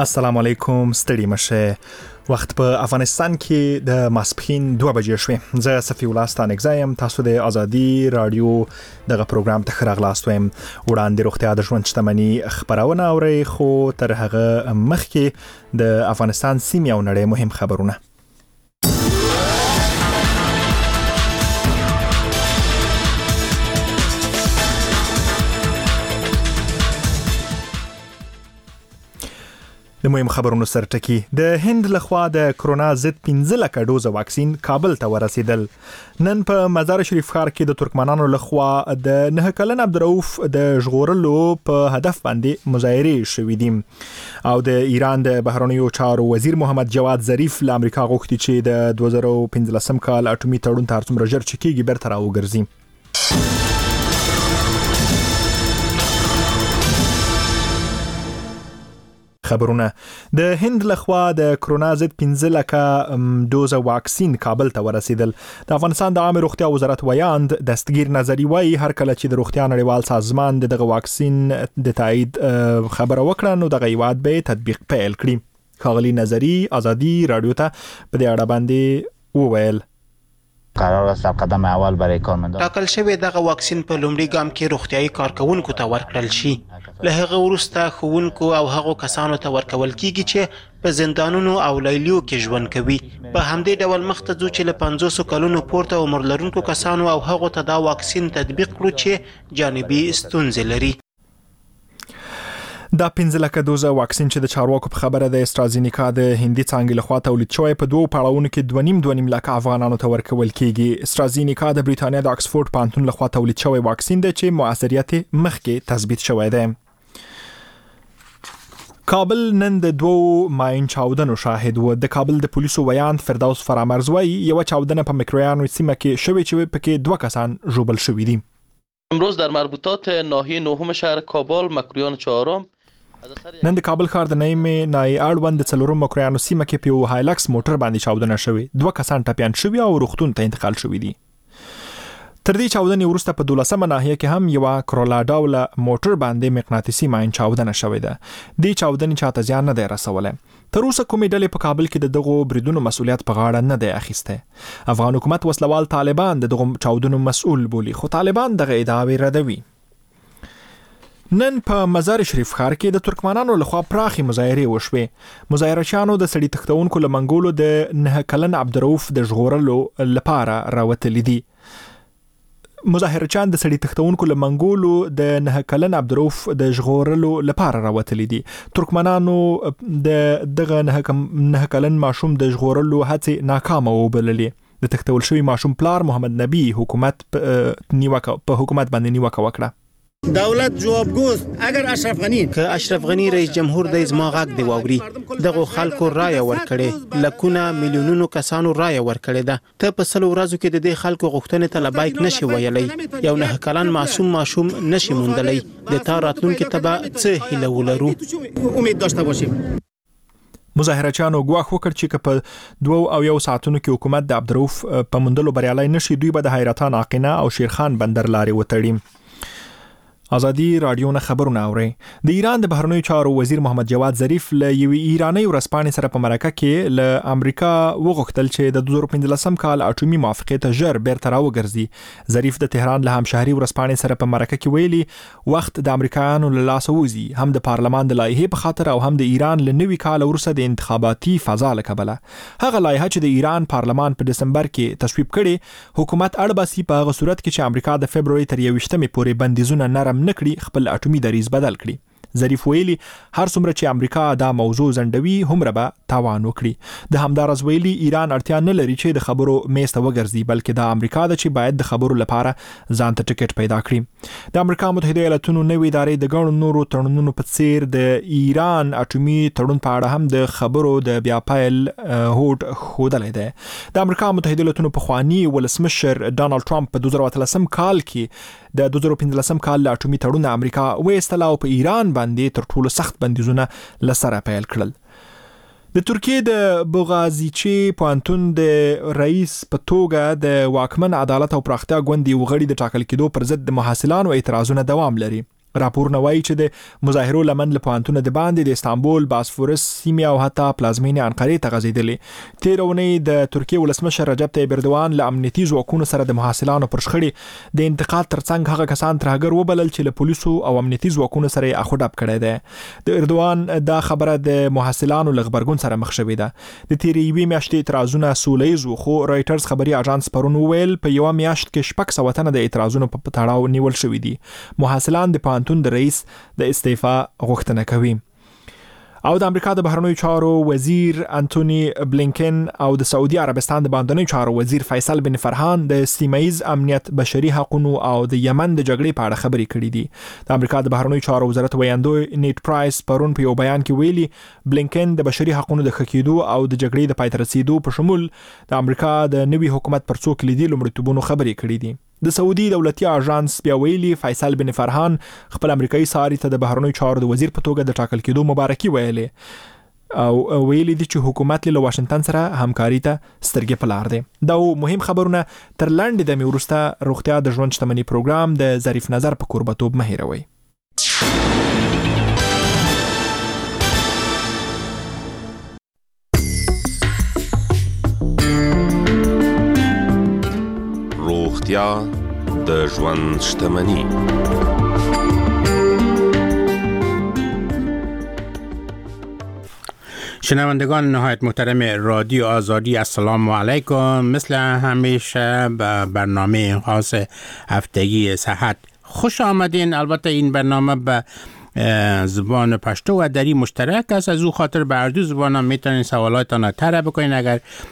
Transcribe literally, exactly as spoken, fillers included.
السلام علیکم، ستړي مشه. وخت په افغانستان کې د ماسپښین دوه بجې شوې. زه صفی الله ستانکزی یم. تاسو د ازادي رادیو دغه پروګرام ته ښه راغلاست وایم. وړاندې روغتیا د ژوند شتمني خبرونه اورئ، خو تر هغه مخکې د افغانستان سیمې او نړۍ مهم خبرونه. د مهم خبرونو سرټکی. د هند لخوا د کرونا ضد پنځه لکه ډوزه واکسین کابل ته ورسېدل. نن په مزار شریف ښار کې د ترکمنانو لخوا د نه کلن عبدالرؤف د ژغورلو په هدف باندې مظاهرې شوې دي، او د ایران د بهرنیو چارو وزیر محمد جواد ظریف له امریکا غوښتي چې د دوه زره او پنځلسم کال اټومي تړون تر څومره ژر چې کېږي بیرته راوګرځي. خبرونه. د هند لخوا د کرونا ضد پنځه لکه ډوزه واکسین کابل ته ورسېدل. د افغانستان د عامه روغتیا وزارت ویاند دستگیر نظری وایي هر کله چې د روغتیا نړیوال سازمان دغه واکسین د تایید خبره وکړه نو دغه هیواد به تطبیق پیل کړي. ښاغلي نظری ازادي رادیو ته په دې اړه باندې وویل قرار است در قدم اول برای کارمندان ټاکل شوی دغه واکسین په لومړي ګام کې روغتیايي کارکونکو ته ورکړل شي. له هغه وروسته ښوونکو او هغو کسانو ته ورکول کیږي چې په زندانونو او لیلیو کې ژوند کوي. په همدې ډول مخته ځو چې له پنځوسو کلونو پورته عمر لرونکو کسانو او هغو ته دا واکسین تطبیق کړو چې جانبي ستونزې لري. دا پنځه لکه دوزه واکسین چې د چارواکو په خبره د استرازینیکا د هندي څانګې لخوا تولید شوی په دوه پړاوونو کې دوه نیم دوه نیم لکه افغانانو ته ورکول کیږي. استرازینیکا د بریتانیا د اکسفورد پوهنتون لخوا تولید شوی واکسین دی چې موثریت مخکې تثبیت شوی دی. کابل نن د دوو ماین چاودنو شاهد و. د کابل د پولیسو ویاند فردوس فرامرز وایي یو چاودنه په مکرویانو سیمه کې شوې چې پکې دوه کسان ژوبل شوي دي. امروز در مربوطات ناحیه نهم شهر کابل مکرویان چهارم نن د کابل ښار د نیمې نای اړوند د څلورم مکرویانو سیمه کې په یو هایلکس موټر باندې چاودنه شوې. دوه کسان ټپیان شوي او روغتون ته انتقال شوي دي. تر دې چاودنې وروسته په دولسمه ناحیه کې هم یو کرولا ډوله موټر باندې مقناطیسي ماین چاودنه شوې ده. دې چاودنې چاته زیان نه دی رسولی. تر اوسه کومې ډلې په کابل کې د دغو بریدونو مسؤلیت په غاړه نه دی اخیستی. افغان حکومت وسلوال طالبان د دغو چاودنو مسؤل بولي، خو طالبان دغه ادعاوې ردوي. نن په مزار شریف ښار کې د ترکمنانو لخوا پراخي مظاهرې وشوې. مظاهرچیانو د سړي تښتونکو له منګولو د نه کلن عبدالرؤف د ژغورلو لپاره راوتلي دي. مظاهرچیان د سړي تښتونکو له منګولو د نه کلن عبدالرؤف د ژغورلو لپاره راوتلي دي. ترکمنانو د دغه نه کلن ماشوم د ژغورلو هڅې ناکامه وبللې. د تښتول شوي ماشوم پلار محمد نبی حکومت په نیوکه په حکومت باندې نیوکه وکړه. دولت جوابگوست اگر اشرف غنی که اشرف غنی رئیس جمهور د زما غږ دی واوري. دغه خلکو رای ورکړي، لکونه میلیونونو کسانو رای ورکړي ده. ته په سلو ورځو کې د دې خلکو غوښتنې ته لبیک نشي ویلای. یو نه کلن معصوم ماشوم نشي موندلی. د تا راتلونکي ته به څه هیله ولرو؟ امید داشته باشیم. مظاهرچیانو ګواښ وکړ چې که په دوه او یو ساعتونو کې حکومت د عبدالرؤف په موندلو بریالی نشي دوی به د حیرتان عاقنه او شیرخان بندر لارې وتړي. ازادي رادیو نه خبرونه اوري. د ایران د بهرنیو چارو وزیر محمد جواد ظریف له یوې ایرانی ورځپاڼې سره په مرکه کې له امریکا وغوښتل چې د دوه زره پنځلسم کال اټومي موافقې ته ژر بیرته راوګرځي. ظریف د تهران له همشهري ورځپاڼې سره په مرکه کې ویلي وخت د امریکایانو له لاسه وځي، هم د پارلمان د لایحې په خاطر او هم د ایران له نوي کال وروسته د انتخاباتي فضا له کبله. هغه لایحه چې د ایران پارلمان په دسمبر کې تصویب کړي حکومت اړ باسي په هغه صورت کې چې امریکا د فبروري تر یوویشتمې پورې بندیزونه نرم نکړي خپل اټومي دریځ بدل کړي. ظریف ویلي هر څومره چې امریکا دا موضوع زندوي هومره به تاوان وکړي. د همدارز ویلي ایران اړتیا نه لري چې د خبرو میز ته وګرځي، بلکې د امریکا د چې باید د خبرو لپاره ځان ته ټیکټ پیدا کړي. د امریکا متحده ایالاتونو نوې ادارې د ګڼو نورو تړونونو په څیر د ایران اټومي تړون په اړه هم د خبرو د بیا پیل هوډ ښودلی دی. د امریکا متحده ایالاتونو پخواني ولسمشر ډانلډ ټرمپ په دوه زره اتلسم کال کې د دوه زره پنځلسم کال له اټومي تړون امریکا وایستله او په ایران باندې تر ټولو سخت بندیزونه لسره پیل کړل. د ترکیې د بوغازیچي پوهنتون د رئیس په توګه د واکمن عدالت او پراختیا ګوند یو غړي د ټاکل کېدو پر ضد د محصلانو اعتراضونه دوام لري. راپورونه وایي چې د مظاهرو لمن له پوهنتونه د باندې د استانبول، باسفورس سیمې او حتی پلازمینې انقرې ته غځېدلې. تېره اونۍ د ترکیې ولسمشر رجب طیب اردوان له امنیتي ځواکونو سره د محصلانو پر شخړې د انتقاد ترڅنګ هغه کسان ترهګر وبلل چې له پولیسو او امنیتي ځواکونو سره یې اخوډب کړی دی. د اردوان دا خبره د محصلانو له غبرګون سره مخ شوې ده. د تېرې یوې میاشتې اعتراضونه سوله ییز وو، خو رایټرز خبري اژانس پرون وویل په یوه میاشت کې شپږ سوه تنه د اعتراضونو په تړاو نیول شوي دي. محصلان د پوهنتون د رئیس د استعفا غوښتنه کوي. او د امریکا د بهرنیو چارو وزیر انټونی بلینکن او د سعودي عربستان د باندنیو چارو وزیر فیصل بن فرحان د سیمه‌ایز امنیت، بشري حقوقو او د یمن د جګړې په اړه خبرې کړې دي. د امریکا د بهرنیو چارو وزارت ویاندوی نیټ پرایس پرون په یو بیان کې ویلي بلینکن د بشري حقوقو د خکېدو او د جګړې د پای ته رسیدو په شمول د امریکا د نوي حکومت پر څو کلیدي لومړیتوبونو خبرې کړې دي. د سعودي دولتي اژانس بیا ویلي فیصل بن فرحان خپل امریکایي ساري ته د بهرنیو چارو د وزیر په توګه د ټاکل کېدو مبارکي ویلې او ویلي دي چې حکومت له واشنگټن سره همکاري ته سترګې په لار دي. دا مهم خبرونه تر لاندې د میورسته روغتیا د ژوند شتمنۍ پروګرام د ظریف نظر په کوربتوب مه هېروئ. روغتیا د ژوند شتمنۍ. شنوندگان نهایت محترم رادیو آزادی، السلام علیکم. مثل همیشه به برنامه خاص هفتگی صحت خوش آمدین. البته این برنامه به زبان پشتو و دری مشترک است، از او خاطر به هر دو زبان هم میتونین سوالاتتان رو طرح بکنین. اگر